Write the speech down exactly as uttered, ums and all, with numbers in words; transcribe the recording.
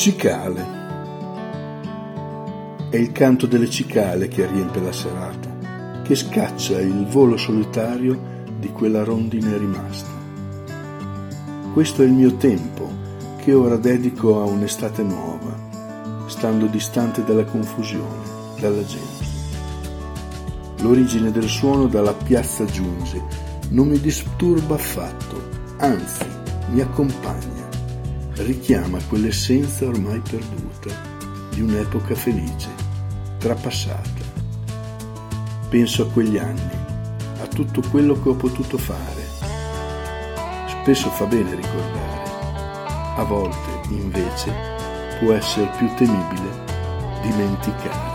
Cicale. È il canto delle cicale che riempie la serata, che scaccia il volo solitario di quella rondine rimasta. Questo è il mio tempo, che ora dedico a un'estate nuova, stando distante dalla confusione, dalla gente. L'origine del suono dalla piazza giunge, non mi disturba affatto, anzi mi accompagna. Richiama quell'essenza ormai perduta di un'epoca felice, trapassata. Penso a quegli anni, a tutto quello che ho potuto fare. Spesso fa bene ricordare, a volte invece può essere più temibile dimenticare.